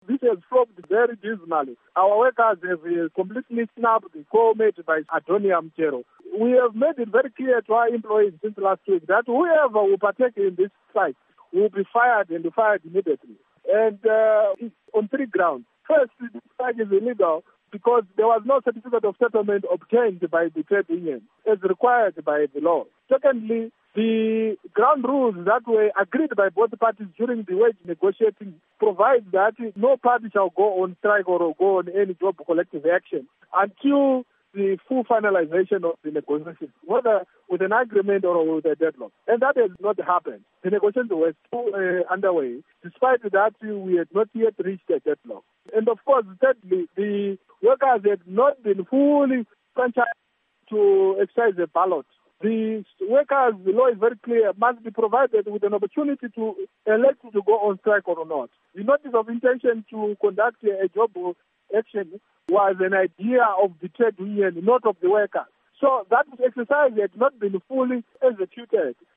this has flopped very dismally. Our workers have completely snubbed the call made by Adonia Mchero. We have made it very clear to our employees since last week that whoever will partake in this strike will be fired and fired immediately. And it's on three grounds. First, the strike is illegal because there was no certificate of settlement obtained by the trade union as required by the law. Secondly, the ground rules that were agreed by both parties during the wage negotiating provide that no party shall go on strike or go on any job collective action until the full finalization of the negotiations, whether with an agreement or with a deadlock. And that has not happened. The negotiations were still underway, despite that we had not yet reached a deadlock. And of course, thirdly, the workers had not been fully franchised to exercise a ballot. The workers, the law is very clear, must be provided with an opportunity to elect to go on strike or not. The notice of intention to conduct a job action was an idea of the trade union, not of the workers. So that exercise had not been fully executed.